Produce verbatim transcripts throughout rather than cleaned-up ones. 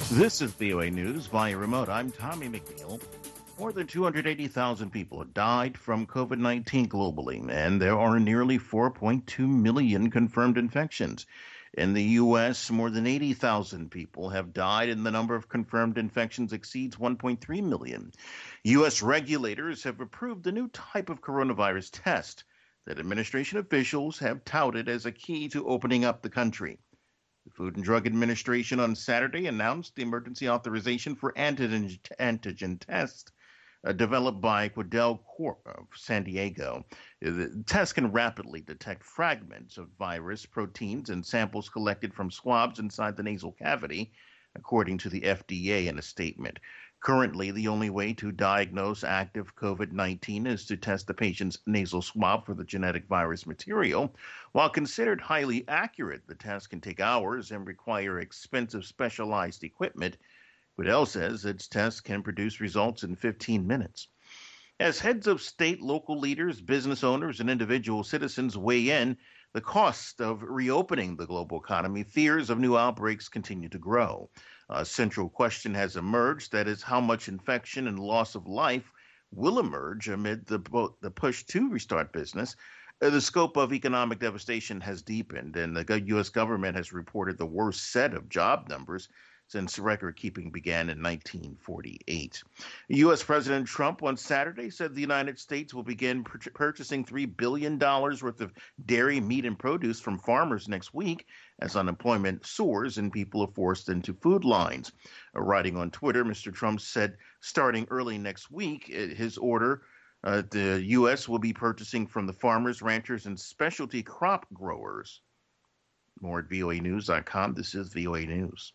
This is V O A News via remote. I'm Tommy McNeil. More than two hundred eighty thousand people have died from COVID nineteen globally, and there are nearly four point two million confirmed infections. In the U S, more than eighty thousand people have died, and the number of confirmed infections exceeds one point three million. U S regulators have approved a new type of coronavirus test that administration officials have touted as a key to opening up the country. The Food and Drug Administration on Saturday announced the emergency authorization for antigen, antigen tests uh, developed by Quidel Corp of San Diego. The test can rapidly detect fragments of virus, proteins, and samples collected from swabs inside the nasal cavity, according to the F D A in a statement. Currently, the only way to diagnose active COVID nineteen is to test the patient's nasal swab for the genetic virus material. While considered highly accurate, the test can take hours and require expensive specialized equipment. Quidel says its test can produce results in fifteen minutes. As heads of state, local leaders, business owners, and individual citizens weigh in, the cost of reopening the global economy, fears of new outbreaks continue to grow. A central question has emerged, that is, how much infection and loss of life will emerge amid the, the push to restart business. Uh, the scope of economic devastation has deepened, and the U S government has reported the worst set of job numbers since record-keeping began in nineteen forty-eight. U S. President Trump on Saturday said the United States will begin pur- purchasing three billion dollars worth of dairy, meat, and produce from farmers next week as unemployment soars and people are forced into food lines. Uh, writing on Twitter, Mister Trump said starting early next week, his order, uh, the U S will be purchasing from the farmers, ranchers, and specialty crop growers. More at V O A news dot com. This is V O A News.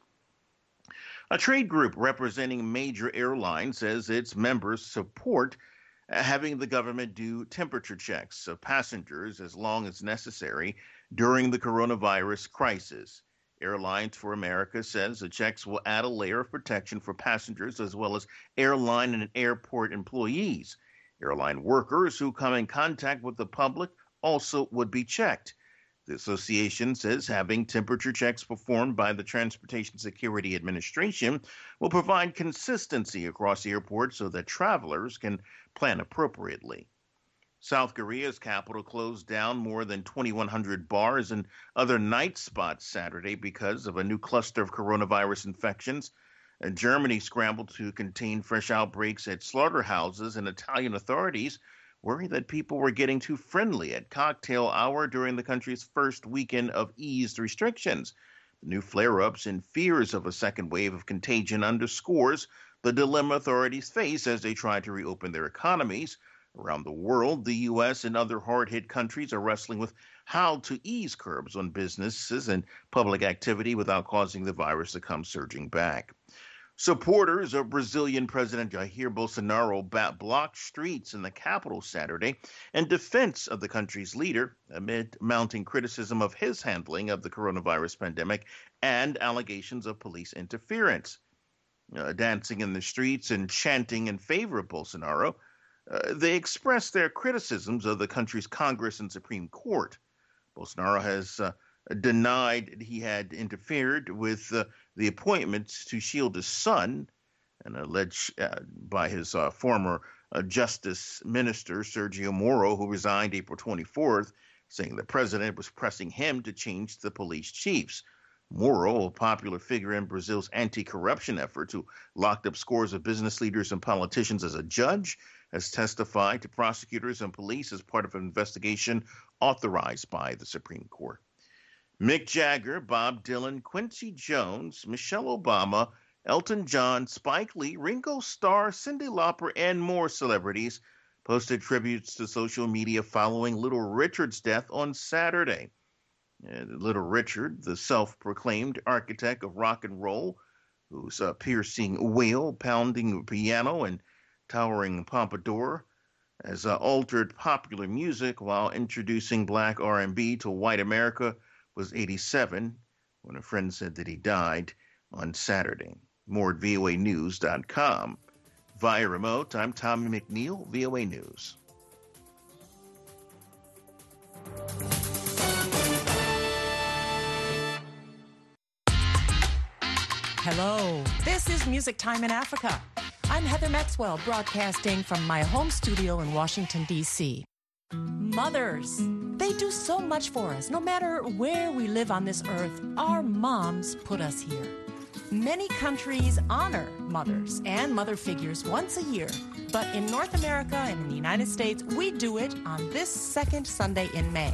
A trade group representing major airlines says its members support having the government do temperature checks of passengers as long as necessary during the coronavirus crisis. Airlines for America says the checks will add a layer of protection for passengers as well as airline and airport employees. Airline workers who come in contact with the public also would be checked. The association says having temperature checks performed by the Transportation Security Administration will provide consistency across airports so that travelers can plan appropriately. South Korea's capital closed down more than twenty-one hundred bars and other night spots Saturday because of a new cluster of coronavirus infections. And Germany scrambled to contain fresh outbreaks at slaughterhouses, and Italian authorities worried that people were getting too friendly at cocktail hour during the country's first weekend of eased restrictions. The new flare-ups and fears of a second wave of contagion underscores the dilemma authorities face as they try to reopen their economies. Around the world, the U S and other hard-hit countries are wrestling with how to ease curbs on businesses and public activity without causing the virus to come surging back. Supporters of Brazilian President Jair Bolsonaro blocked streets in the capital Saturday in defense of the country's leader amid mounting criticism of his handling of the coronavirus pandemic and allegations of police interference. Uh, dancing in the streets and chanting in favor of Bolsonaro, uh, they expressed their criticisms of the country's Congress and Supreme Court. Bolsonaro has uh, denied he had interfered with uh, the appointments to shield his son, and alleged uh, by his uh, former uh, Justice Minister, Sergio Moro, who resigned April twenty-fourth, saying the president was pressing him to change the police chiefs. Moro, a popular figure in Brazil's anti-corruption efforts, who locked up scores of business leaders and politicians as a judge, has testified to prosecutors and police as part of an investigation authorized by the Supreme Court. Mick Jagger, Bob Dylan, Quincy Jones, Michelle Obama, Elton John, Spike Lee, Ringo Starr, Cyndi Lauper, and more celebrities posted tributes to social media following Little Richard's death on Saturday. Uh, Little Richard, the self-proclaimed architect of rock and roll, whose uh, piercing wail, pounding piano, and towering pompadour has uh, altered popular music while introducing black R and B to white America, was eighty-seven when a friend said that he died on Saturday. More at V O A news dot com. Via remote, I'm Tommy McNeil, V O A News. Hello, this is Music Time in Africa. I'm Heather Maxwell, broadcasting from my home studio in Washington, D C Mothers, they do so much for us. No matter where we live on this earth, our moms put us here. Many countries honor mothers and mother figures once a year. But in North America and in the United States, we do it on this second Sunday in May.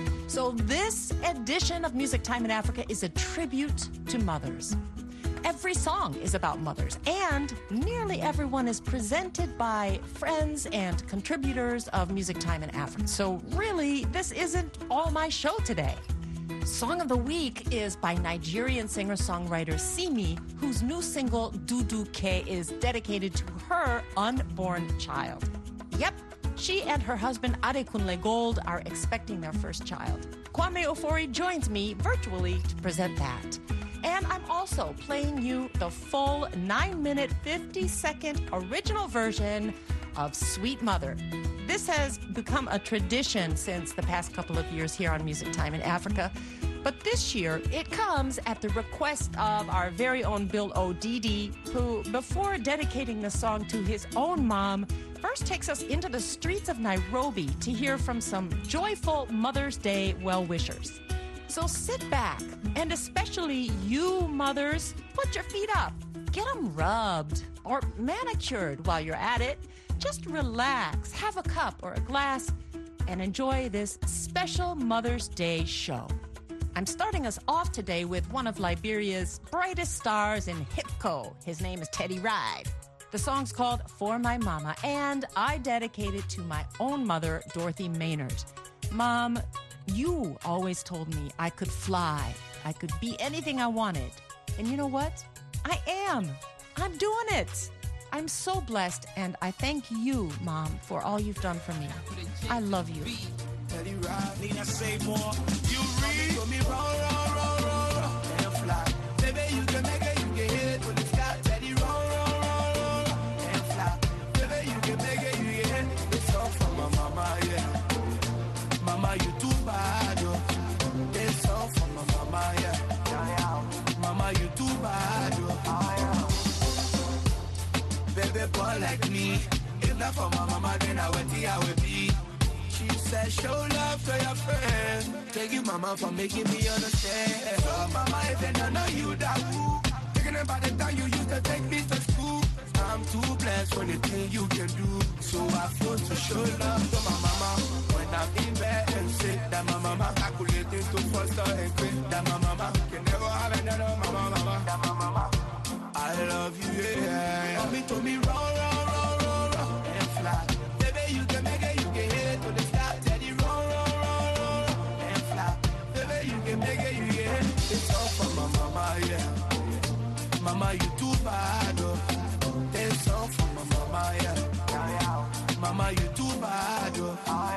So this edition of Music Time in Africa is a tribute to mothers. Every song is about mothers, and nearly everyone is presented by friends and contributors of Music Time in Africa. So really, this isn't all my show today. Song of the Week is by Nigerian singer-songwriter Simi, whose new single, Dudu Ke, is dedicated to her unborn child. Yep, she and her husband Adekunle Gold are expecting their first child. Kwame Ofori joins me virtually to present that. And I'm also playing you the full nine minute, fifty second original version of Sweet Mother. This has become a tradition since the past couple of years here on Music Time in Africa. But this year, it comes at the request of our very own Bill O'Didi, who, before dedicating the song to his own mom, first takes us into the streets of Nairobi to hear from some joyful Mother's Day well-wishers. So sit back, and especially you mothers, put your feet up, get them rubbed or manicured while you're at it. Just relax, have a cup or a glass, and enjoy this special Mother's Day show. I'm starting us off today with one of Liberia's brightest stars in hip-co. His name is Teddy Ride. The song's called For My Mama, and I dedicate it to my own mother, Dorothy Maynard. Mom, you always told me I could fly. I could be anything I wanted. And you know what? I am. I'm doing it. I'm so blessed, and I thank you, Mom, for all you've done for me. I love you. Teddy Ride, need I say more? You read me roll, roll, roll, roll, roll, and fly. Baby, you can make it, you can hit it when it's got Teddy roll, roll, roll, roll, roll, and fly. Baby, you can make it, you can hit it. It's all for my mama, yeah. Mama, you too bad, yo. It's all for my mama, yeah. Mama, you too bad, yo. Baby, boy like me. If not for my mama, then I would be, I would be. She said, show love to your friends. Thank you, mama, for making me understand. So, mama, if I don't know you, that woo. Thinking about the time you used to take me to school. I'm too blessed for the thing you can do. So I feel to show love to my mama. When I'm in bed and sick, that my mama calculating to foster and quit. That my mama can never have another mama, mama. That my mama. I love you, yeah. Mommy told me, roll, roll, roll, roll, roll, and fly. Baby, you can make it, you can hit it to the sky. Teddy, roll, roll, roll, roll, roll, and fly. Baby, you can make it, you can hit it. It's all for my mama, yeah. Mama, you too bad, oh. It's all for my mama, yeah. Mama, you too bad, oh.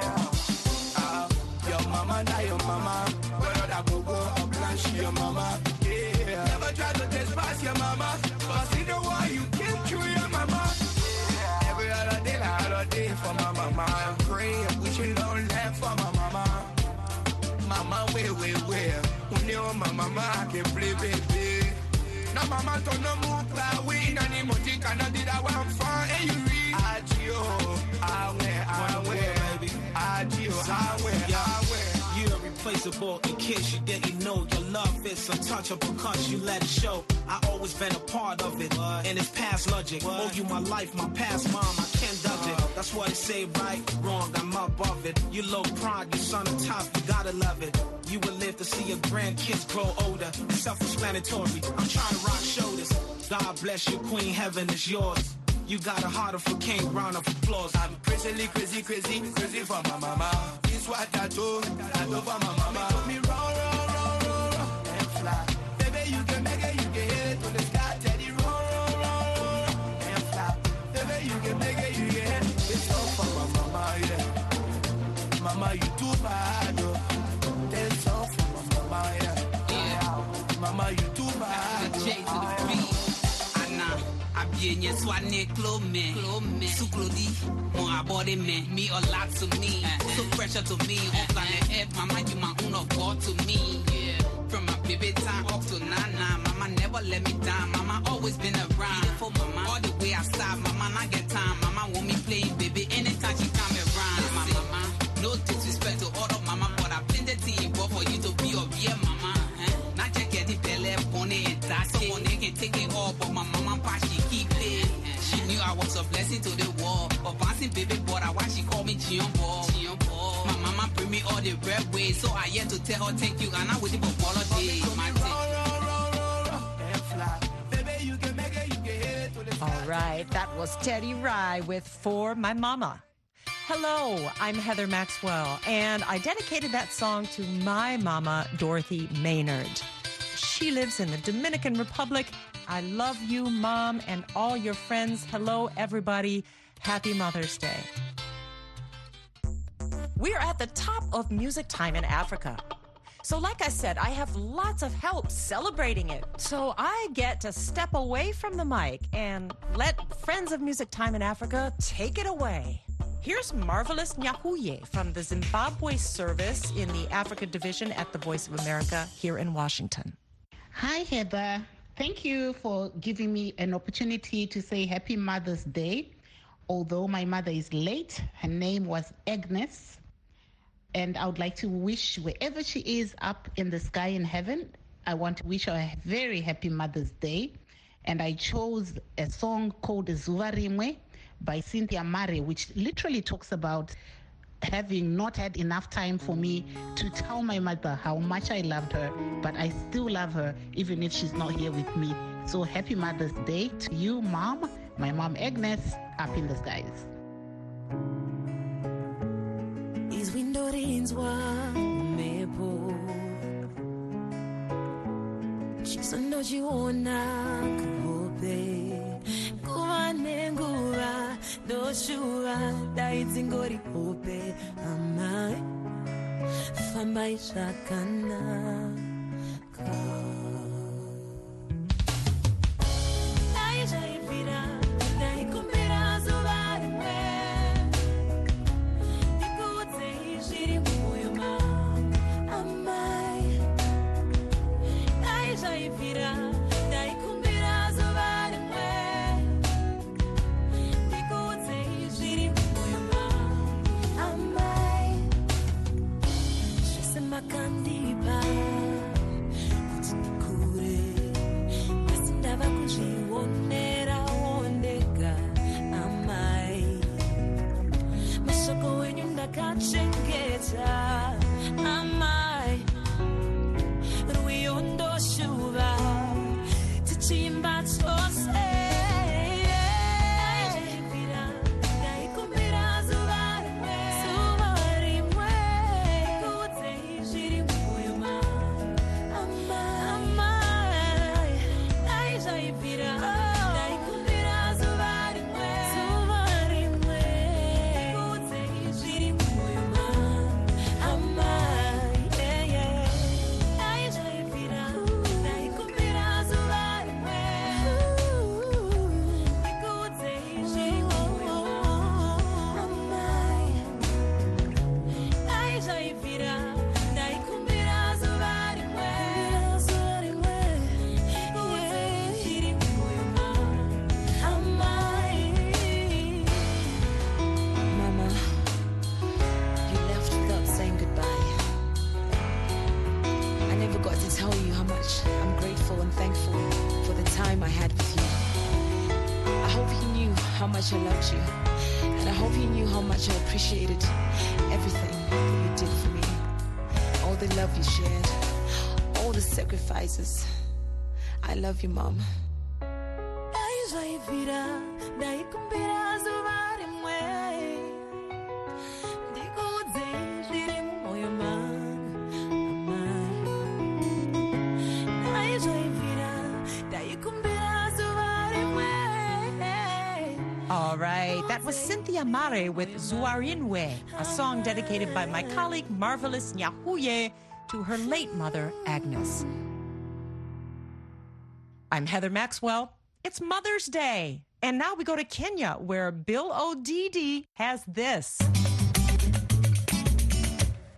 Uh, your mama, now your mama. Where I go, go, up, blanche, your mama. Yeah. Never try to despise your mama. Cause you know why you came through your mama. Yeah. Every other day, like other day for my mama. I'm praying, wishing long life for my mama. Mama, wait, wait, wait. When you're my mama, I can play, baby. Now mama don't know move that way. Nani moti kana did I want fun. Hey, you read? Agio, I wear, I wear, baby. Agio, I wear, I wear. You're irreplaceable. In case you didn't know, your love is untouchable cause you let it show. I always been a part of it, what? And it's past logic. What? Owe you my life, my past mom, I can't dodge uh, it. That's what they say, right, wrong, I'm above it. You low pride, you son of top, you gotta love it. You will live to see your grandkids grow older. It's self-explanatory, I'm trying to rock shoulders. God bless you, Queen, heaven is yours. You got a heart for King, round of applause. I'm crazy, crazy, crazy, crazy for my mama. This what I do, I do for my mama. Put me roll, roll, roll, roll, roll, and fly. Baby, you can make it, you can hit it to the sky. Teddy, roll, roll, roll, roll, and fly. Baby, you can make it, you can hit it. It's all for my mama, yeah. Mama, you too bad, oh. It's all for my mama, yeah. Yeah. Mama, you too bad, oh. J to the B. Anna. Abienye swane clome, clome, suklodi, mon abode me, me a lot to me, so pressure to me, on planet Earth, mama you my own of God to me, yeah. From my baby time up to nana, mama Mama never let me down. Mama always been around. Beautiful mama, all the way outside. Mama not get time. Mama want me playing, baby, anytime she come around. My mama, no disrespect to all of mama, but I plenty thing for you to be a real mama. Eh? Not just get the belly, bonnet, and that's someone they can take it all, but my mama, pa, she keep it. She knew I was a blessing to the world. But bouncing baby boy, that's why she called me Gion Ball. My mama bring me all the red way, so I had to tell her thank you, and I waiting for holiday. All right, that was Teddy Rai with For My Mama. Hello, I'm Heather Maxwell, and I dedicated that song to my mama, Dorothy Maynard. She lives in the Dominican Republic. I love you, Mom, and all your friends. Hello, everybody. Happy Mother's Day. We're at the top of Music Time in Africa. So like I said, I have lots of help celebrating it. So I get to step away from the mic and let friends of Music Time in Africa take it away. Here's Marvelous Nyahuye from the Zimbabwe service in the Africa division at the Voice of America here in Washington. Hi, Heather. Thank you for giving me an opportunity to say Happy Mother's Day. Although my mother is late, her name was Agnes. And I would like to wish wherever she is up in the sky in heaven, I want to wish her a very happy Mother's Day. And I chose a song called Zuva Rimwe by Cynthia Mare, which literally talks about having not had enough time for me to tell my mother how much I loved her, but I still love her even if she's not here with me. So happy Mother's Day to you, Mom, my mom Agnes, up in the skies. Izwindorinzwa mepo chisandochiona kuhope kuva nenguva ndoshura daidzingori hope amai fambai zvakanaka. I loved you, and I hope you knew how much I appreciated everything that you did for me, all the love you shared, all the sacrifices. I love you, Mom. All right, that was Cynthia Mare with Zuarinwe, a song dedicated by my colleague Marvelous Nyahuye to her late mother, Agnes. I'm Heather Maxwell. It's Mother's Day. And now we go to Kenya, where Bill Odidi has this.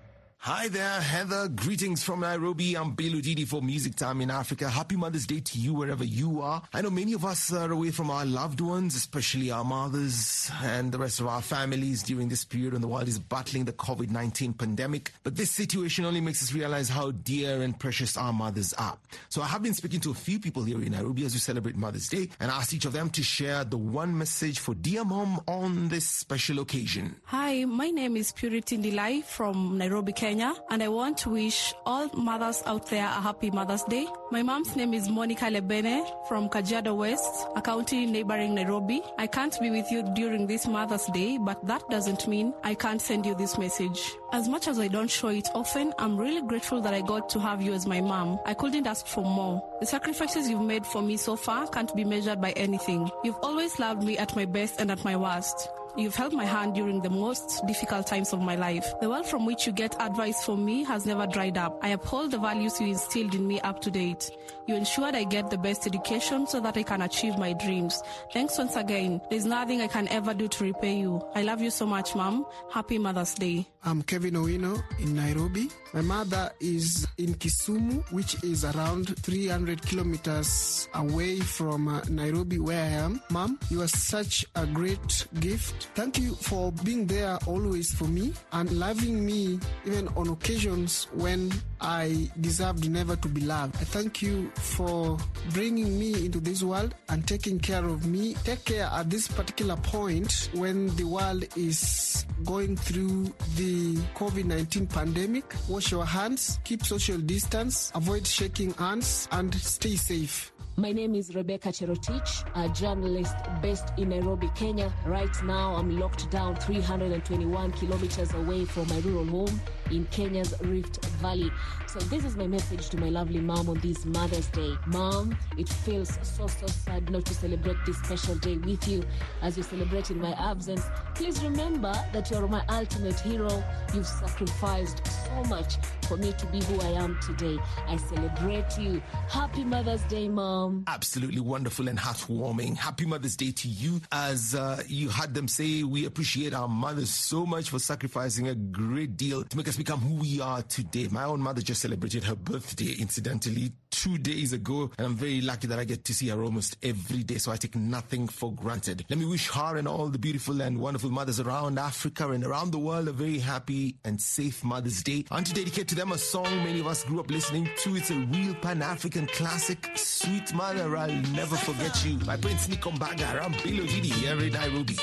Hi there, Heather. Greetings from Nairobi. I'm Belu Didi for Music Time in Africa. Happy Mother's Day to you wherever you are. I know many of us are away from our loved ones, especially our mothers and the rest of our families during this period when the world is battling the covid nineteen pandemic. But this situation only makes us realize how dear and precious our mothers are. So I have been speaking to a few people here in Nairobi as we celebrate Mother's Day and asked each of them to share the one message for dear mom on this special occasion. Hi, my name is Purity Ndilai from Nairobi, Kenya. And I want to wish all mothers out there a happy Mother's Day. My mom's name is Monica Lebene from Kajiado West, a county neighboring Nairobi. I can't be with you during this Mother's Day, but that doesn't mean I can't send you this message. As much as I don't show it often, I'm really grateful that I got to have you as my mom. I couldn't ask for more. The sacrifices you've made for me so far can't be measured by anything. You've always loved me at my best and at my worst. You've held my hand during the most difficult times of my life. The well from which you get advice from me has never dried up. I uphold the values you instilled in me up to date. You ensured I get the best education so that I can achieve my dreams. Thanks once again. There's nothing I can ever do to repay you. I love you so much, Mom. Happy Mother's Day. I'm Kevin Owino in Nairobi. My mother is in Kisumu, which is around three hundred kilometers away from uh, Nairobi, where I am. Mom, you are such a great gift. Thank you for being there always for me and loving me even on occasions when I deserved never to be loved. I thank you for bringing me into this world and taking care of me. Take care at this particular point when the world is going through the covid nineteen pandemic. Wash your hands, keep social distance, avoid shaking hands, and stay safe. My name is Rebecca Cherotich, a journalist based in Nairobi, Kenya. Right now, I'm locked down three hundred twenty-one kilometers away from my rural home in Kenya's Rift Valley. So this is my message to my lovely mom on this Mother's Day. Mom, it feels so, so sad not to celebrate this special day with you as you celebrate in my absence. Please remember that you're my ultimate hero. You've sacrificed so much for me to be who I am today. I celebrate you. Happy Mother's Day, Mom. Absolutely wonderful and heartwarming. Happy Mother's Day to you. As uh, you had them say, we appreciate our mothers so much for sacrificing a great deal to make us become who we are today. My own mother just celebrated her birthday, incidentally, two days ago, and I'm very lucky that I get to see her almost every day, so I take nothing for granted. Let me wish her and all the beautiful and wonderful mothers around Africa and around the world a very happy and safe Mother's Day. And to dedicate to them a song many of us grew up listening to. It's a real Pan-African classic, Sweet Mother, I'll Never Forget You, by Prince Nikombaga. I'm Belo Didi here in Nairobi.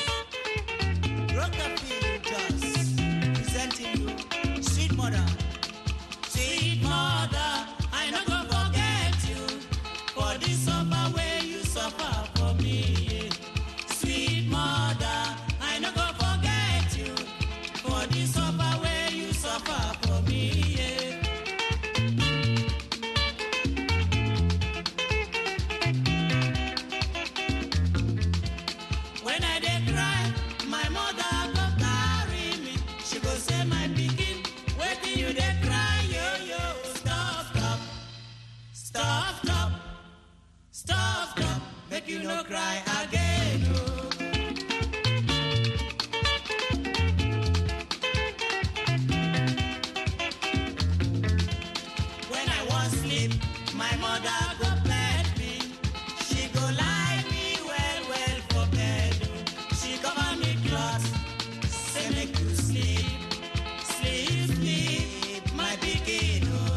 Presenting you, Sweet Mother. Sweet Mother, I not gonna forget you for the suffer where you suffer for me. Sweet Mother, I not gonna forget you for the suffer where you suffer for me. When I did cry, my mother go carry me. She go say, my pikin, where do you dey cry? Yo, yo, stop, stop, stop, stop, stop, stop, make you no cry again. Oh. When I want sleep, my mother go bed me. She go lie me well, well for bed. Oh. She cover me cloth, say make you sleep, sleep, sleep, my pikin. Oh.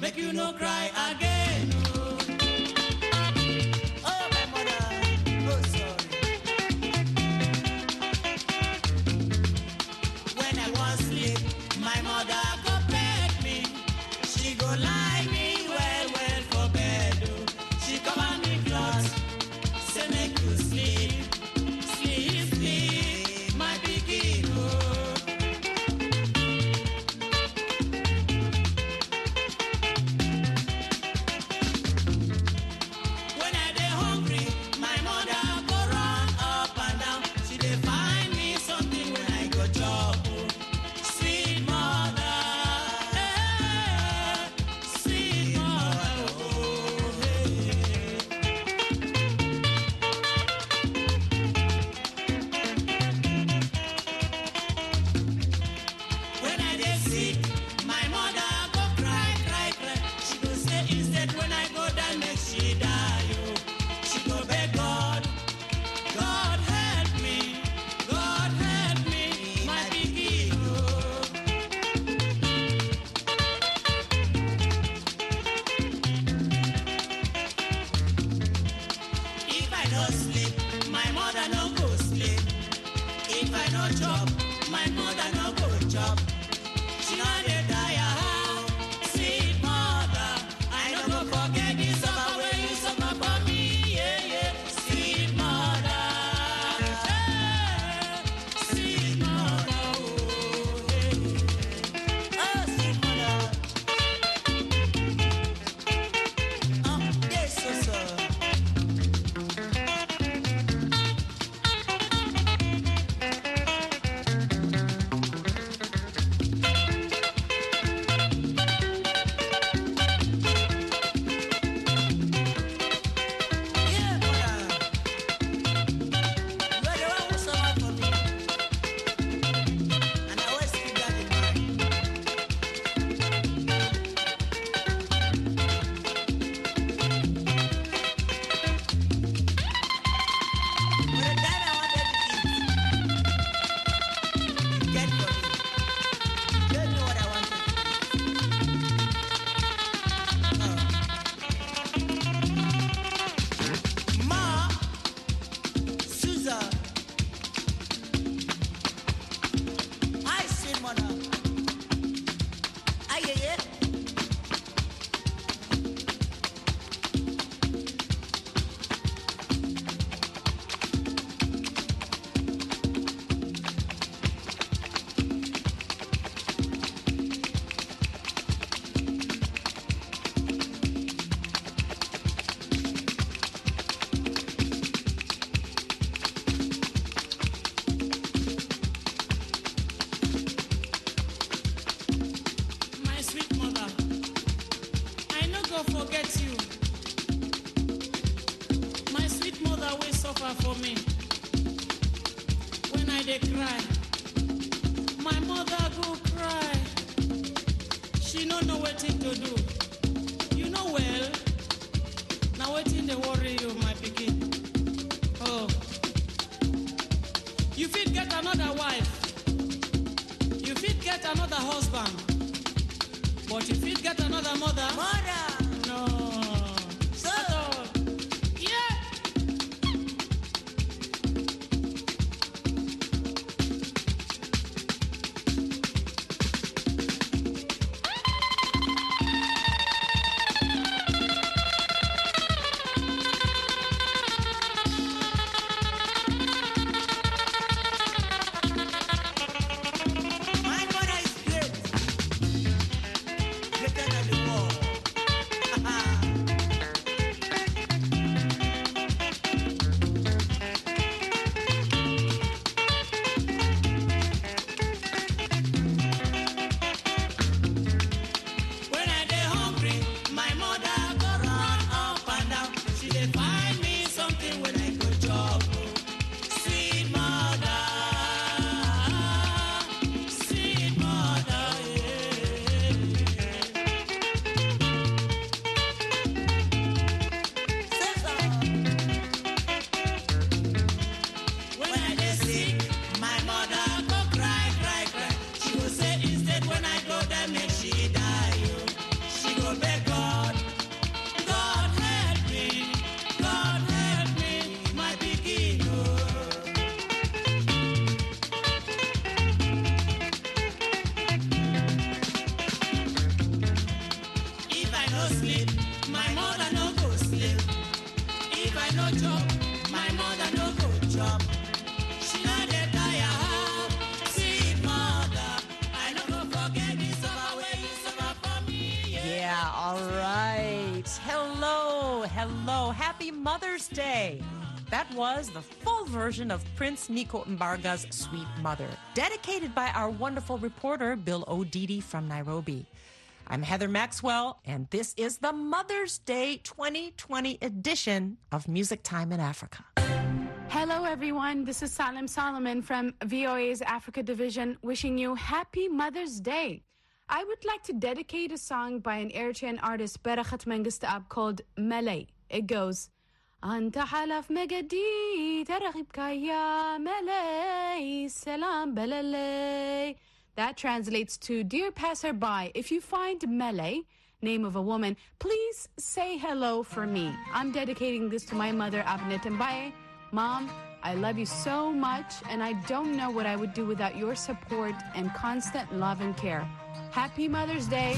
make you no cry again. Oh, oh my mother, oh sorry. When I was asleep, my mother go beg me. She go lie me well, well for bed. Oh. She cover me clothes, say make you sleep, sleep, sleep, my pikin. Oh. When I dey hungry, my mother go run up and down. She dey find me something when I go chop. Oh. Sweet mother, eh, sweet mother, oh, hey. When I dey sick, my mother go cry, cry, cry. She go say instead when I go die, make she die. Oh. She go beg God, God help me, God help me, my pikin. Oh. If I no sleep, my mother no go sleep. If I no chop, my mother no go chop. She no dey die, ah, sweet mother. I no go forget the suffer when you suffer for me, yeah, yeah. Sweet mother, hey, sweet mother, oh, hey. Oh, sweet mother. Oh, yes, so, so. Yeah, mother. You are the one who suffered for me. And I always keep that in mind. For the time I wanted to eat, you get for me. You gave me what I wanted. Oh. Ma, Susan, I say mother. Aye, aye, aye. My sweet mother, I no go forget you. My sweet mother will suffer for me. When I dey cry, my mother go cry. She no know wetin to do. You know well. Now wetin dey worry you, my pikin? Oh, you fit get another wife. You fit get another husband. But you fit get another mother. Mother! No. So? Yeah. My mother is great. Greater than the world. Mother's Day. That was the full version of Prince Nico Mbarga's Sweet Mother, dedicated by our wonderful reporter, Bill O'Didi from Nairobi. I'm Heather Maxwell, and this is the Mother's Day twenty twenty edition of Music Time in Africa. Hello, everyone. This is Salim Solomon from V O A's Africa Division, wishing you Happy Mother's Day. I would like to dedicate a song by an Eritrean artist, Berakhat Mengistu, called Malay. It goes, أنت حلف مجدي ترغب يا ملاي سلام بلالي. That translates to, dear passerby, if you find Malay, name of a woman, please say hello for me. I'm dedicating this to my mother, Abnet Mbaye. Mom, I love you so much, and I don't know what I would do without your support and constant love and care. Happy Mother's Day.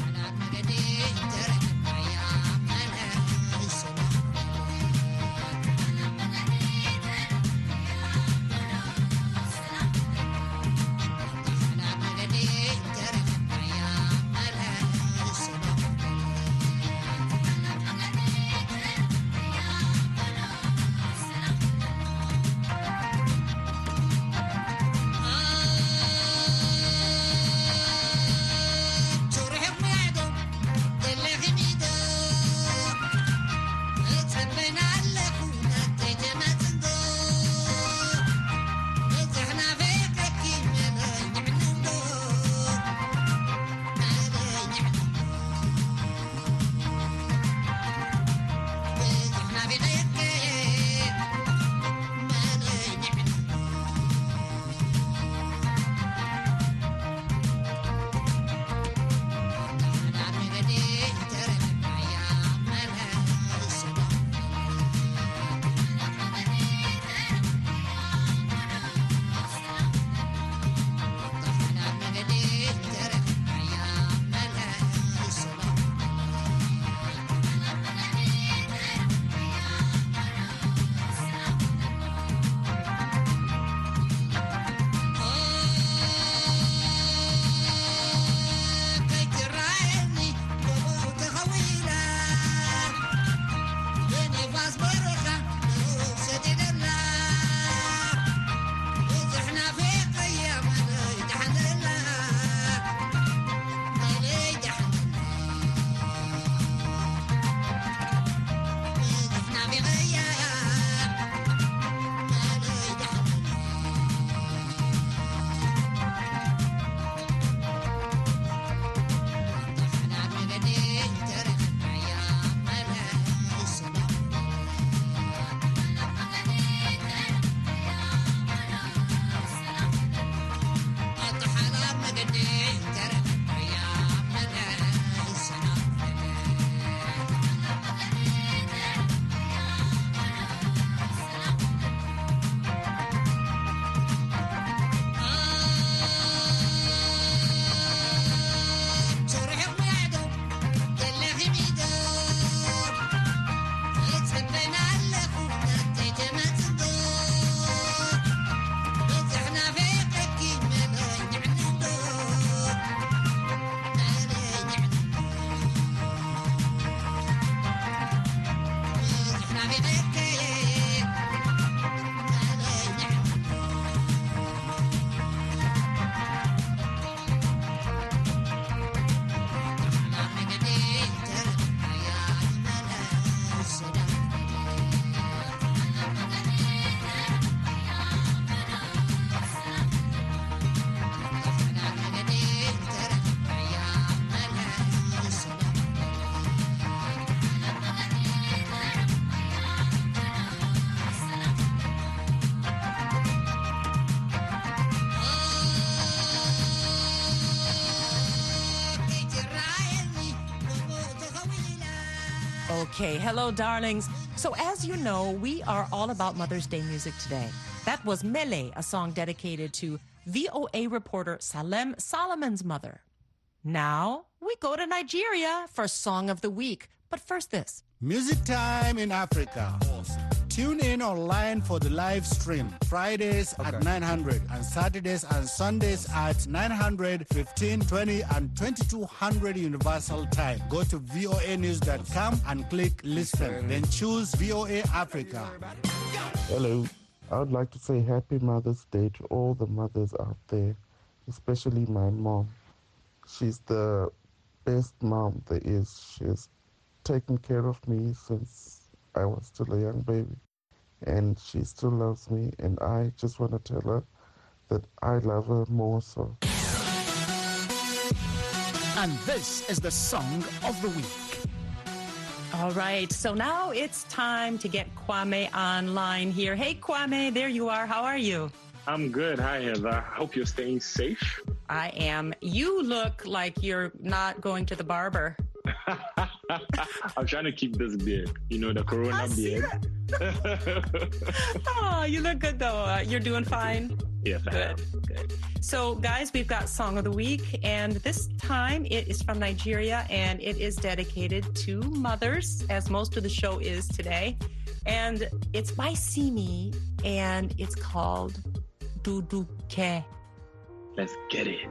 Okay, hello, darlings. So as you know, we are all about Mother's Day music today. That was Mele, a song dedicated to V O A reporter Salem Solomon's mother. Now, we go to Nigeria for Song of the Week. But first this. Music Time in Africa. Tune in online for the live stream. Fridays okay. at nine hundred and Saturdays and Sundays at nine hundred, fifteen, twenty and twenty-two hundred Universal Time. Go to V O A news dot com and click listen. Then choose V O A Africa. Hello. I would like to say Happy Mother's Day to all the mothers out there, especially my mom. She's the best mom there is. She's taken care of me since I was still a young baby, and she still loves me, and I just want to tell her that I love her more so. And this is the song of the week. All right, so now it's time to get Kwame online here. Hey, Kwame, there you are. How are you? I'm good. Hi, Heather. Hope you're staying safe. I am. You look like you're not going to the barber. I'm trying to keep this beard, you know, the Corona beard. Oh, you look good, though. Uh, you're doing fine? Yes, I Good, am. good. So, guys, we've got Song of the Week, and this time it is from Nigeria, and it is dedicated to mothers, as most of the show is today. And it's by Simi, and it's called Duduke. Let's get it.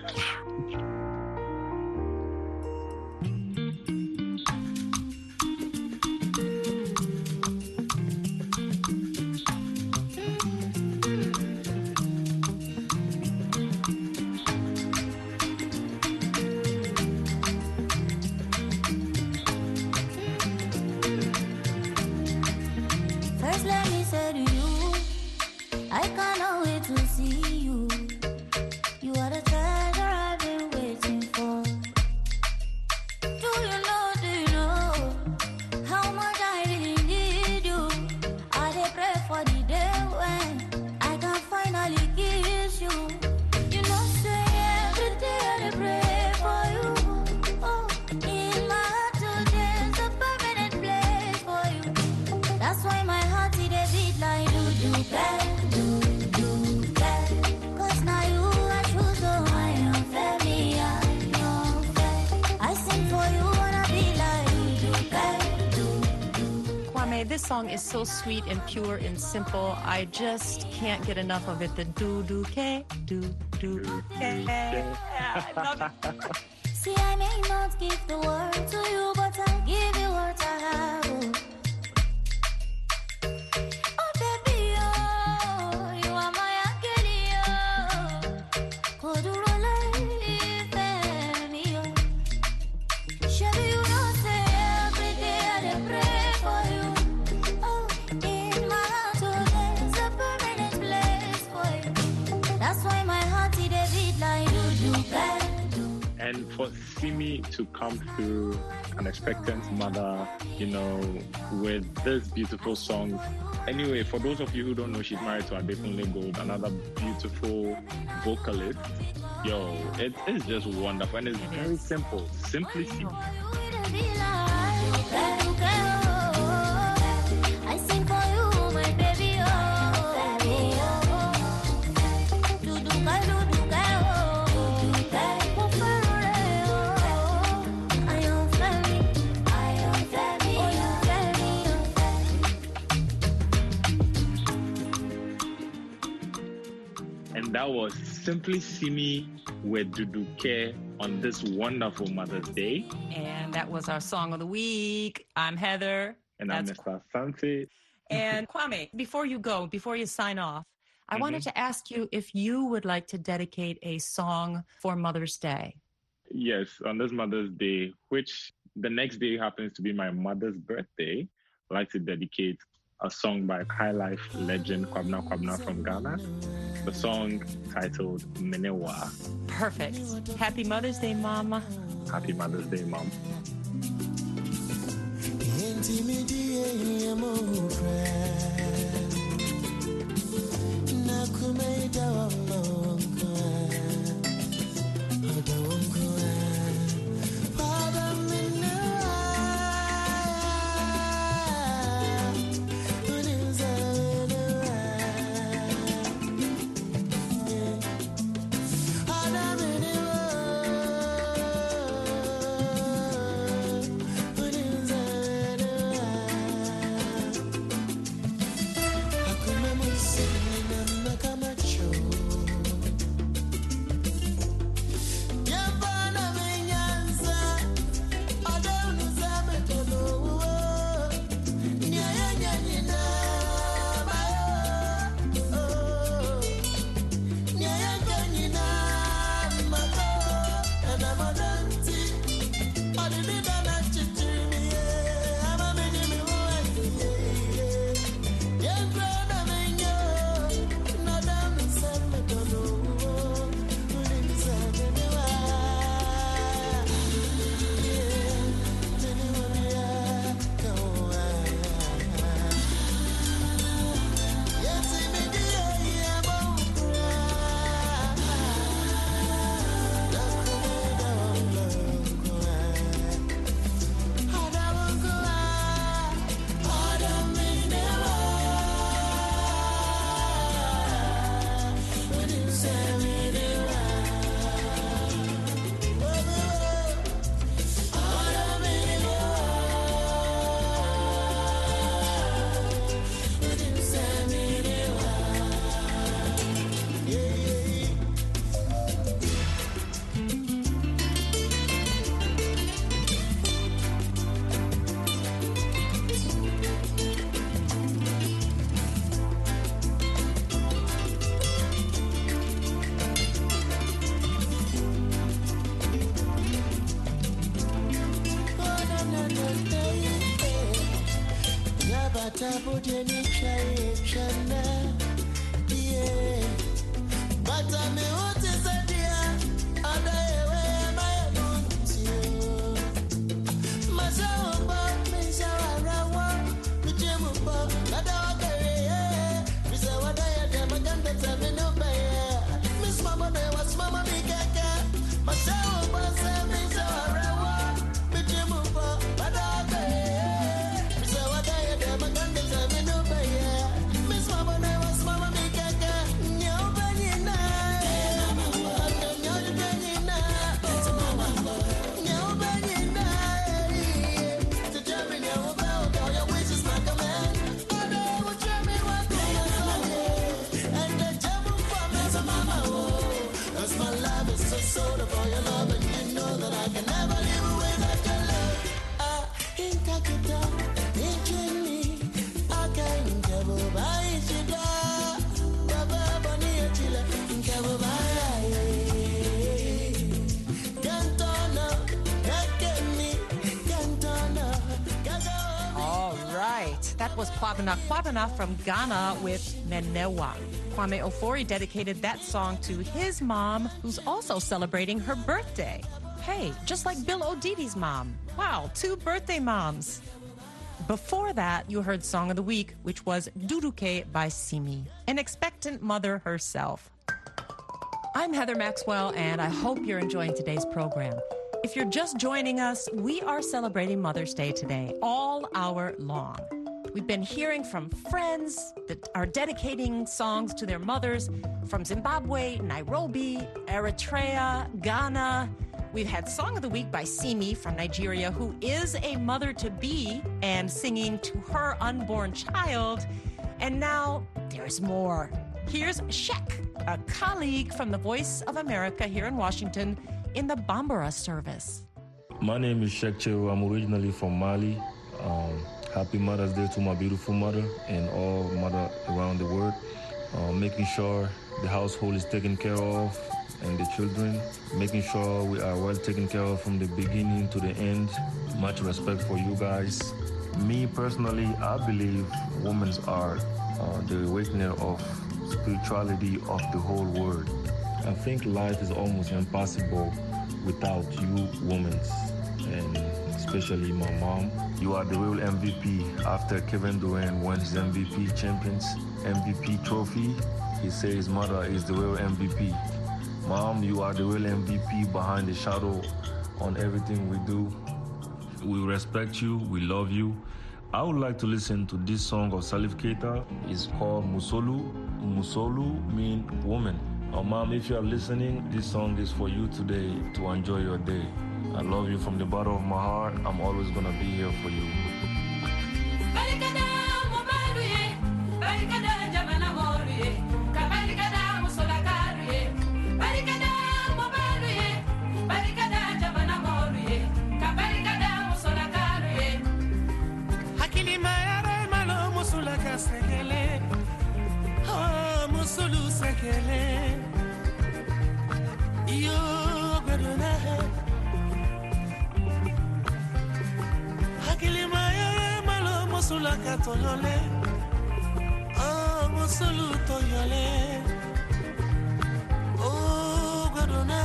First, let me say to you, I cannot wait to see you. You are the treasure I've been waiting for. Do you know, do you know how much I really need you? I dey pray for the day when I can finally kiss you. You know, say every day I dey pray for you. Oh, in my heart today's a permanent place for you. That's why my heart it dey beat like do do bad. This song is so sweet and pure and simple. I just can't get enough of it. The do do ke do do ke. Yeah, I love it. See, I may not give the word to you, but I'll give you what I have. Oh, baby, oh, you are my angel, oh. Kodurole, ife mi, oh. Shabby, you know, say every day I dey pray for you. And for Simi to come through, an expectant mother, you know, with this beautiful song. Anyway, for those of you who don't know, she's married to Adekunle Gold, another beautiful vocalist. Yo, it is just wonderful, and it's very simple. Simply Simi. I sing for you, my baby, oh. And that was Simply Simi with Duduke on this wonderful Mother's Day. And that was our Song of the Week. I'm Heather. And I'm That's Mister Santi. And Kwame, before you go, before you sign off, I Mm-hmm. wanted to ask you if you would like to dedicate a song for Mother's Day. Yes, on this Mother's Day, which the next day happens to be my mother's birthday, I'd like to dedicate a song by High Life legend Kwabna Kwabna from Ghana. The song titled Menewa. Perfect. Happy Mother's Day, Mama. Happy Mother's Day, Mom. Matabu jeni chai chana, yeah. Bata me wote sadia, adayewe mayabuntiyo. Masawa mishawarawa, michemupa, nadawakare. Misa wadaya demaganda taminubaya. Miss mama de was mama mikaka. Masawa se mishawarawa, michemupa, nadawakare. That was Kwabena Kwabena from Ghana with Menewa. Kwame Ofori dedicated that song to his mom, who's also celebrating her birthday. Hey, just like Bill O'Didi's mom. Wow, two birthday moms. Before that, you heard Song of the Week, which was Duduke by Simi, an expectant mother herself. I'm Heather Maxwell, and I hope you're enjoying today's program. If you're just joining us, we are celebrating Mother's Day today, all hour long. We've been hearing from friends that are dedicating songs to their mothers from Zimbabwe, Nairobi, Eritrea, Ghana. We've had Song of the Week by Simi from Nigeria, who is a mother-to-be and singing to her unborn child. And now there's more. Here's Shek, a colleague from the Voice of America here in Washington in the Bambara service. My name is Shek Cheru. I'm originally from Mali. Um, Happy Mother's Day to my beautiful mother and all mother around the world. Uh, making sure the household is taken care of and the children. Making sure we are well taken care of from the beginning to the end. Much respect for you guys. Me personally, I believe women are uh, the awakener of spirituality of the whole world. I think life is almost impossible without you women, and especially my mom. You are the real M V P. After Kevin Durant won his M V P champions M V P trophy, he says his mother is the real M V P. Mom, you are the real M V P behind the shadow on everything we do. We respect you, we love you. I would like to listen to this song of Salif Keita. It's called Musolu. Musolu means woman. Oh, Mom, if you are listening, this song is for you today to enjoy your day. I love you from the bottom of my heart. I'm always going to be here for you. Sulaka toyole, oh musulu toyole, oh godona.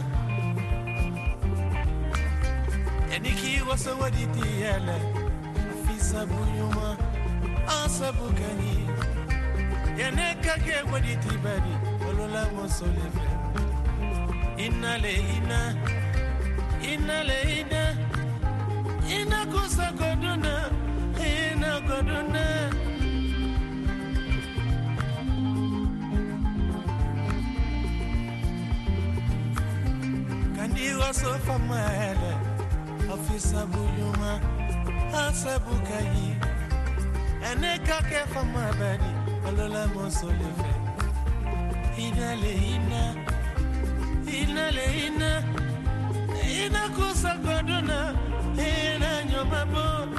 Yaniki wasa waditi yele, afisa buyuma, asa bukani. Yaneka ke waditi badi, olola mosolefe. Inale ina, inale ina, ina kusa godona. Kandiwa sofa mele, ofisa buyuma, asa bukayi. Eneka ke fama badi, alola mosolefe. Inale ina, inale ina, ina kusa godona, ina nyomabo.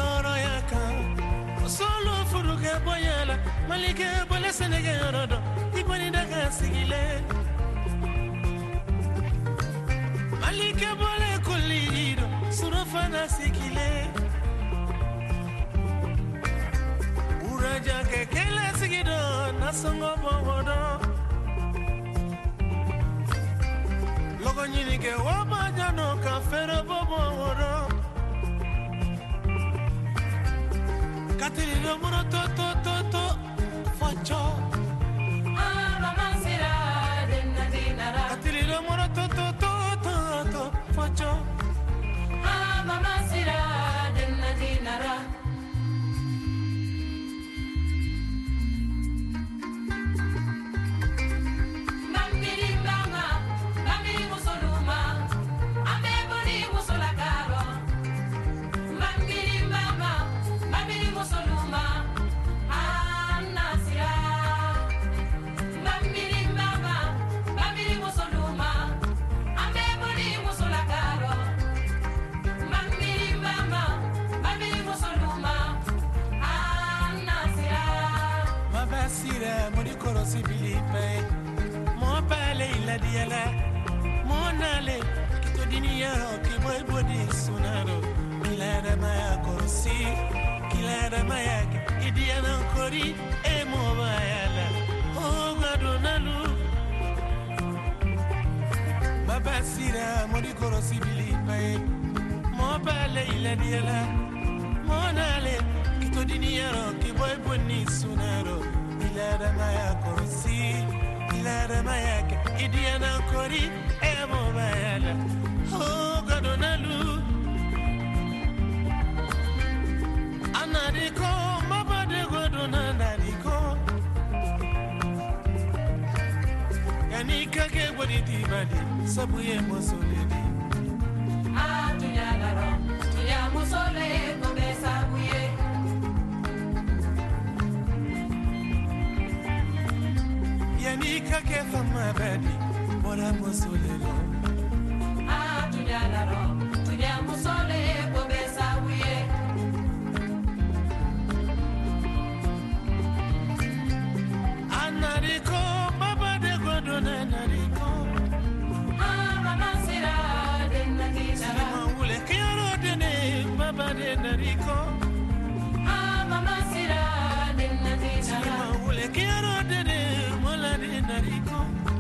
Malike bole senege yorodo kwani daga sigile Malike bole kulido surafana sigile Uraja kekele sigido nasongo bogodo Logo nyini ke wama jano ka fere bogodo Katili do muro to to to to Facho Ah mama sira dinna dinara Katili do muro to to to to to Facho Ah mama sira dinna dinara Mambiri mama Mambiri musoluma Ambe boni musolakaro Mambiri mama Mambiri musoluma Anasira Mambiri mama Mambiri musoluma Ambe boni musolakaro Mambiri mama Mambiri musoluma Anasira Mabasira moni korosi bilipe Mo pale ila diala Mo nale kito diniyaro ki boy bodi sunaro Kilara maya korosi Kilara maya idiana kori e mo bayala Oh gadonalu Mabasira moni korosi bilipe Mo pale ila diala Mo nale kito diniyaro ki boy bodi sunaro Kilara maya korosi Kilara maya idiana kori e mo bayala Oh gadonalu Anadiko mabade godona nadiko Yanika ke boditi badi sabuye mosoledi Ah tunyalaro tunya mosole kobe sabuye Yanika ke fama badi mora mosolelo Ah tunyalaro tunya mosole kobe sabuye Nariko, Baba de Godona, Nariko. Ah, Mama Sira, de Nadina. Ule Kiaro de Baba de Nariko. Ah, Mama Sira, de Nadina. Ule Kiaro de Mola de Nariko.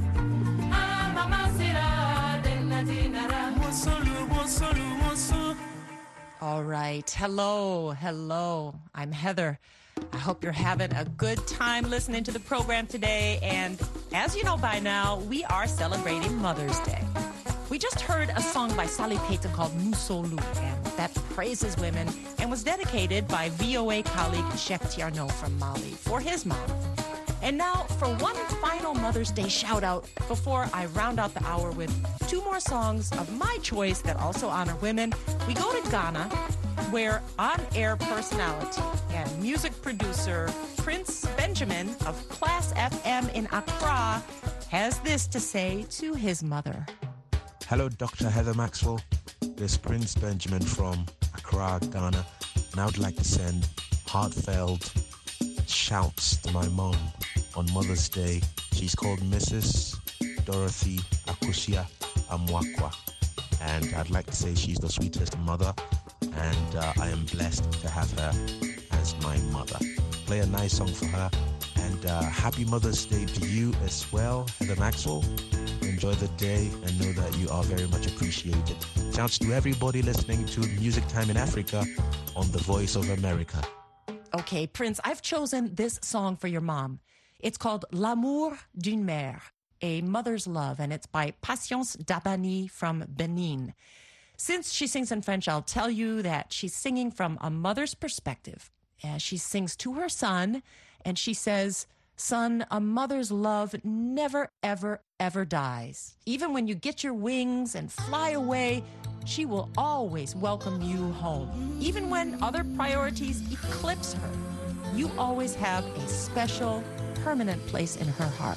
Ah, Mama Sira, de Nadina. Mosolu, Mosolu, Mosolu. All right. Hello. Hello. I'm Heather. I hope you're having a good time listening to the program today. And as you know by now, we are celebrating Mother's Day. We just heard a song by Sally Payton called Musolu, and that praises women and was dedicated by V O A colleague Cheikh Thierno from Mali for his mom. And now for one final Mother's Day shout out before I round out the hour with two more songs of my choice that also honor women. We go to Ghana, where on-air personality and music producer Prince Benjamin of Class F M in Accra has this to say to his mother. Hello, Doctor Heather Maxwell. This is Prince Benjamin from Accra, Ghana, and I would like to send heartfelt shouts to my mom on Mother's Day. She's called Missus Dorothy Akusia Amwakwa, and I'd like to say she's the sweetest mother, and uh, I am blessed to have her as my mother. Play a nice song for her, and uh, happy Mother's Day to you as well, Heather Maxwell. Enjoy the day and know that you are very much appreciated. Shouts to everybody listening to Music Time in Africa on The Voice of America. Okay, Prince, I've chosen this song for your mom. It's called L'amour d'une mère, a mother's love, and it's by Patience Dabani from Benin. Since she sings in French, I'll tell you that she's singing from a mother's perspective. Uh, she sings to her son, and she says, "Son, a mother's love never, ever, ever dies. Even when you get your wings and fly away, she will always welcome you home. Even when other priorities eclipse her, you always have a special, permanent place in her heart."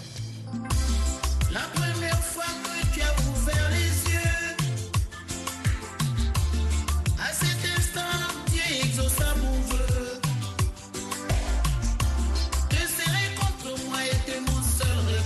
La première fois que tu as ouvert les yeux, à cet instant, tu exauces mon vœu. Te serrer contre moi était mon seul rêve.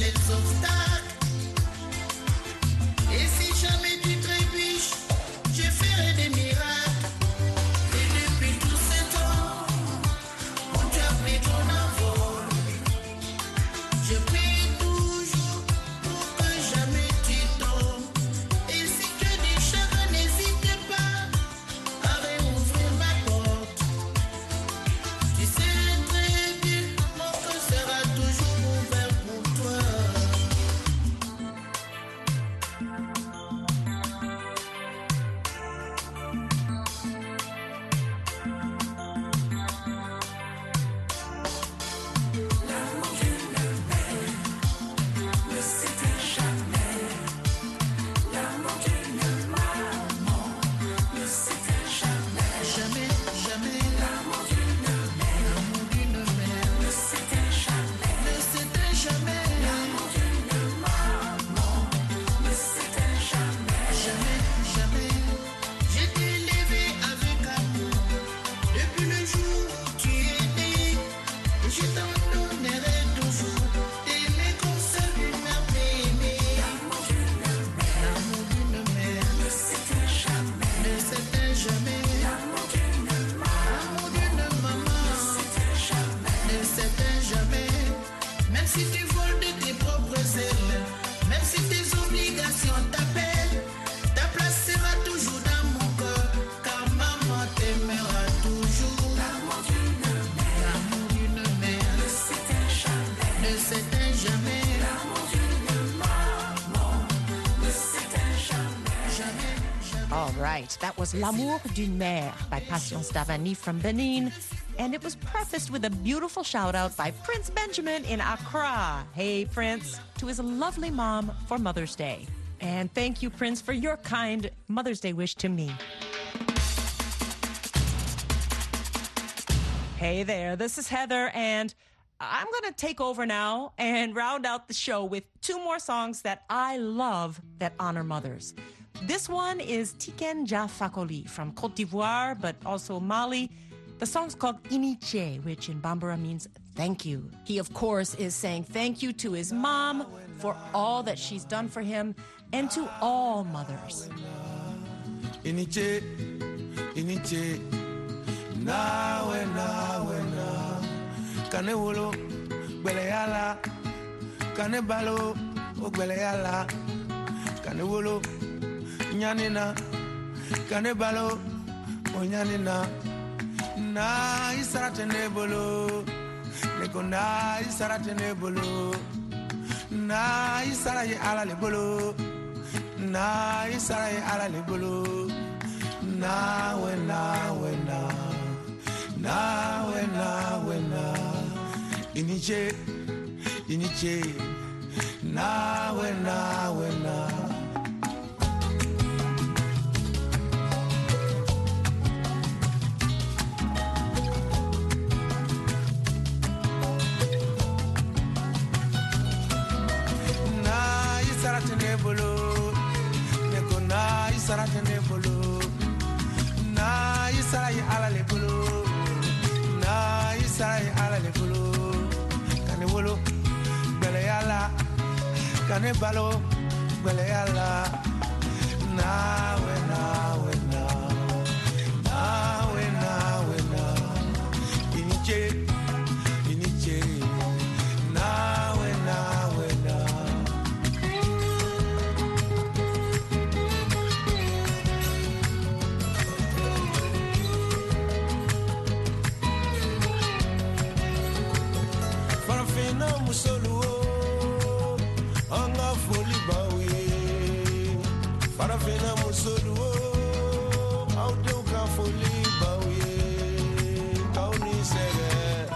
les obstacles. Et si jamais tu trébuches, je ferai des miracles. Et depuis tout ce temps, où tu as pris ton envol, je prie toujours pour que jamais tu tombes. Et si tu as des chagrins, n'hésite pas à réouvrir ma porte. Tu sais très bien, mon cœur sera toujours ouvert pour toi. L'amour d'une mère ne s'éteint jamais. L'amour d'une maman ne s'éteint jamais. Jamais, jamais. L'amour d'une mère, l'amour d'une mère ne s'éteint jamais. Ne s'éteint jamais. L'amour d'une maman ne s'éteint jamais. Jamais, jamais. J'ai été élevé avec amour depuis le jour où tu es né. Je t'en donnerai toujours t'aimer comme seule une mère m'aimait. L'amour d'une mère, l'amour d'une mère ne s'éteint jamais. Ne s'éteint jamais. L'amour d'une maman, l'amour d'une maman ne s'éteint jamais. Ne s'éteint jamais. Même si tu voles de tes propres ailes, même si tes obligations t'appellent, ta place sera toujours dans mon cœur, car maman t'aimera toujours. L'amour d'une mère, l'amour d'une mère ne s'éteint jamais. Ne s'éteint jamais. L'amour d'une maman ne s'éteint jamais. Jamais, jamais. All right, that was L'amour d'une mère by Patience Davani from Benin. And it was prefaced with a beautiful shout out by Prince Benjamin in Accra. Hey, Prince, to his lovely mom for Mother's Day. And thank you, Prince, for your kind Mother's Day wish to me. Hey there, this is Heather, and I'm going to take over now and round out the show with two more songs that I love that honor mothers. This one is Tiken Jah Fakoly from Côte d'Ivoire, but also Mali. The song's called Iniche, which in Bambara means thank you. He, of course, is saying thank you to his mom for all that she's done for him and to all mothers. Iniche, iniche, nawe nawe na, kane wolo, gbele yala, kane balo, o gbele yala, kane wolo, nyanina, kane balo, o nyanina, na isarate nebolo, neko na isarate nebolo, na isaraye ala lebolo, na isaraye ala lebolo, na we na we na, na we na we na, iniche, iniche, na we na we na. Saratene bolo, na isarai ala le bolo, na isarai ala le bolo, kane bolo, bele yala, kane balo, bele yala, na we na we na, na we na we na, iniche, iniche, na we na we na. Musolu, anga foli bawi. Farafina musolu, auto ka foli bawi. Kauni sere.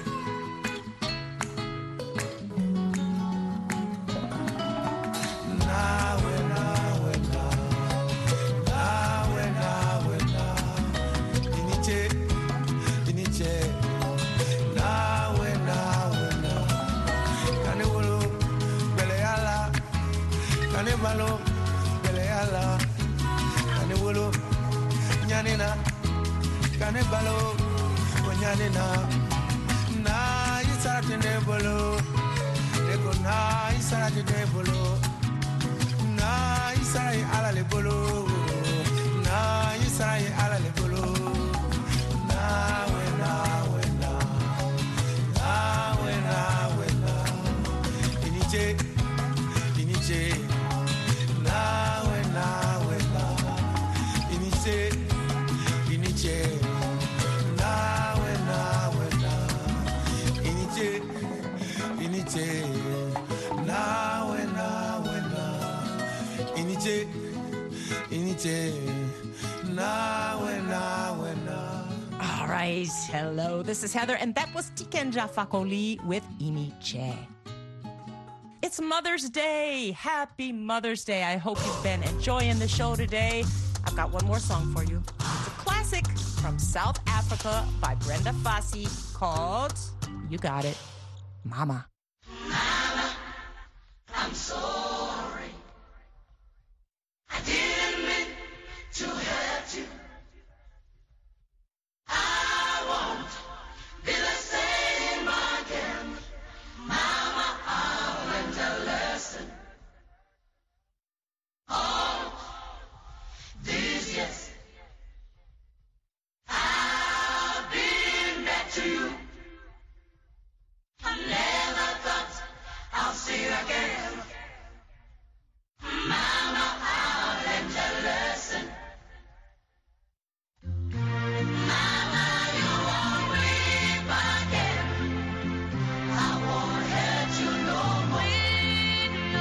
Nawe nawe na, nawe nawe na. Iniche, iniche. Nawe nawe na. Kane wolo, bele yala, kane balo, bele yala, kane wolo, nyanina, kane balo, nyanina, na isarate ne bolo, eko na jide bolo. Na Israel ala le bolo. Na Israel ala le bolo. Na we na we na. Na we na we na. Inije, inije. Na we na we na. Inije, inije. Na we na we na. Inije, inije. Na we na we na. Inije, inije. Na we na we na. All right. Hello, this is Heather, and that was Tikenja Fakoli with Iniche. It's Mother's Day. Happy Mother's Day. I hope you've been enjoying the show today. I've got one more song for you. It's a classic from South Africa by Brenda Fassie called, you got it, Mama. Mama, I'm sorry. I didn't mean to hurt you. I won't be the same again. Mama, I'll learn a lesson. All these years, I've been bad to you. I never thought I'll see you again. Mama, I'll learn a lesson. Mama, you won't weep again. I won't hurt you no more.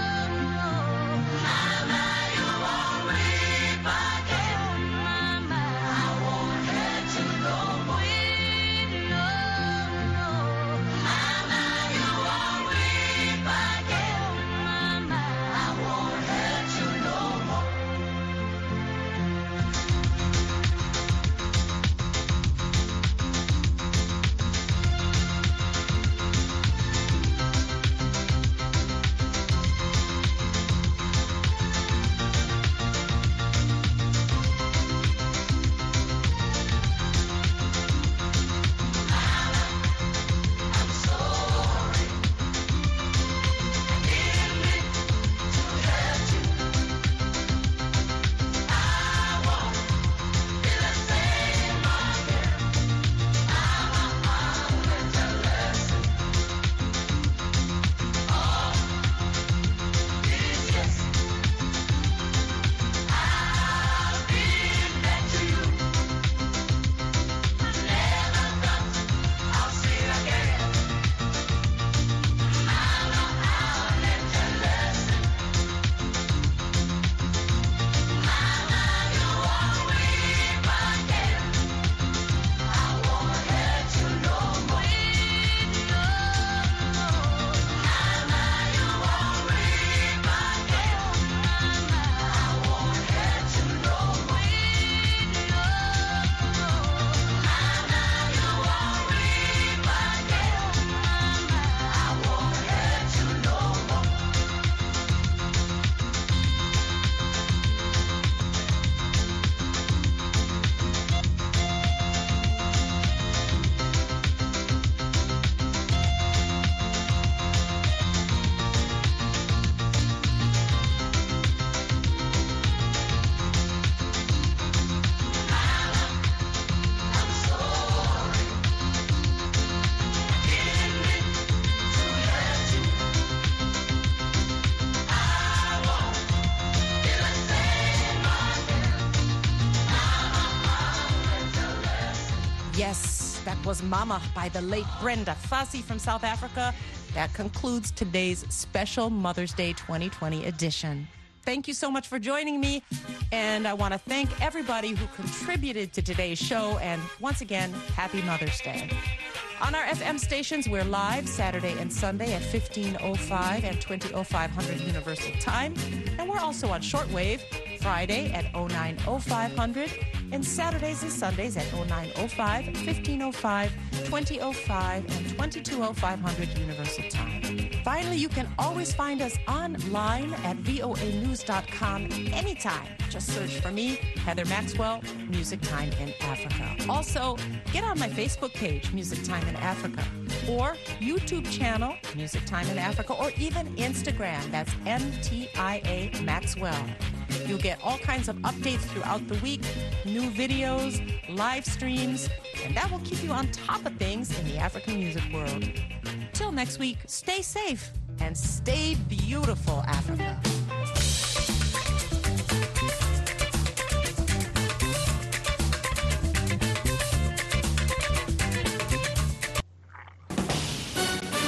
Mama, you won't weep again. Mama, I won't hurt you no more. Mama, you won't weep again. Mama, I won't hurt you no more. I'm sorry. I didn't mean to hurt you. I won't be the same again. Mama, I'll learn a lesson. All these years, I've been bad to you. I never thought I'll see you again. Mama, I'll learn a lesson. Mama, you won't weep again. I won't hurt you no more. Mama, you won't weep again. Mama, I won't hurt you no more. Mama, you won't weep again. Mama, I won't hurt you no more. I'm sorry. I didn't mean to hurt you. I won't be the same again. Mama, I'll learn a lesson. Yes, that was Mama by the late Brenda Fassie from South Africa. That concludes today's special Mother's Day twenty twenty edition. Thank you so much for joining me. And I want to thank everybody who contributed to today's show. And once again, happy Mother's Day. On our F M stations, we're live Saturday and Sunday at fifteen oh five and twenty oh five hundred Universal Time. And we're also on shortwave Friday at oh nine oh five hundred and Saturdays and Sundays at oh nine oh five, fifteen oh five, twenty oh five, and twenty-two oh five hundred Universal Time. Finally, you can always find us online at V O A news dot com anytime. Just search for me, Heather Maxwell, Music Time in Africa. Also, get on my Facebook page, Music Time in Africa. or YouTube channel, Music Time in Africa, or even Instagram. That's M T I A Maxwell. You'll get all kinds of updates throughout the week, new videos, live streams, and that will keep you on top of things in the African music world. Till next week, stay safe and stay beautiful, Africa.